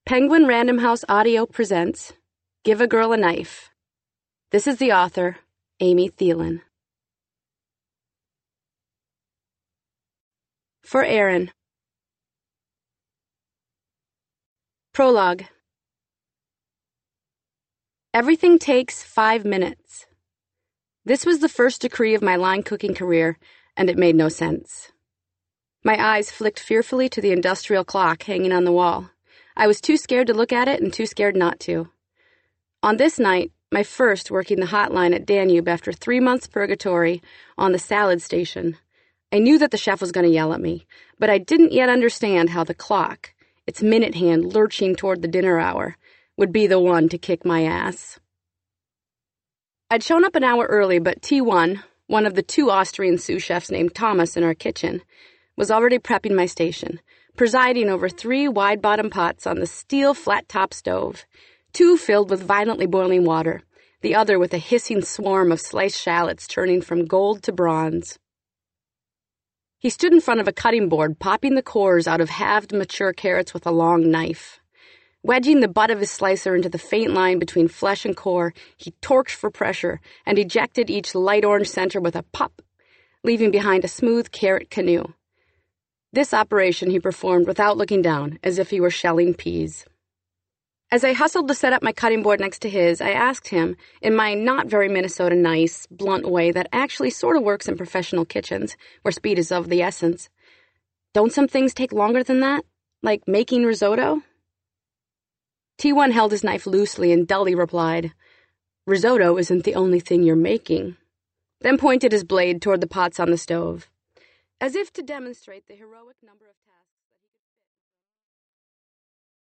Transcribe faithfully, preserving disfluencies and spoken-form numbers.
Penguin Random House Audio presents Give a Girl a Knife. This is the author, Amy Thielen. For Aaron. Prologue. Everything takes five minutes. This was the first decree of my line cooking career, and it made no sense. My eyes flicked fearfully to the industrial clock hanging on the wall. I was too scared to look at it and too scared not to. On this night, my first working the hotline at Danube after three months purgatory on the salad station, I knew that the chef was going to yell at me, but I didn't yet understand how the clock, its minute hand lurching toward the dinner hour, would be the one to kick my ass. I'd shown up an hour early, but T one, one of the two Austrian sous chefs named Thomas in our kitchen, was already prepping my station, presiding over three wide-bottom pots on the steel flat-top stove, two filled with violently boiling water, the other with a hissing swarm of sliced shallots turning from gold to bronze. He stood in front of a cutting board, popping the cores out of halved mature carrots with a long knife. Wedging the butt of his slicer into the faint line between flesh and core, he torqued for pressure and ejected each light orange center with a pop, leaving behind a smooth carrot canoe. This operation he performed without looking down, as if he were shelling peas. As I hustled to set up my cutting board next to his, I asked him, in my not very Minnesota nice, blunt way that actually sort of works in professional kitchens, where speed is of the essence, "Don't some things take longer than that? Like making risotto?" T one held his knife loosely and dully replied, "Risotto isn't the only thing you're making," then pointed his blade toward the pots on the stove, as if to demonstrate the heroic number of tasks.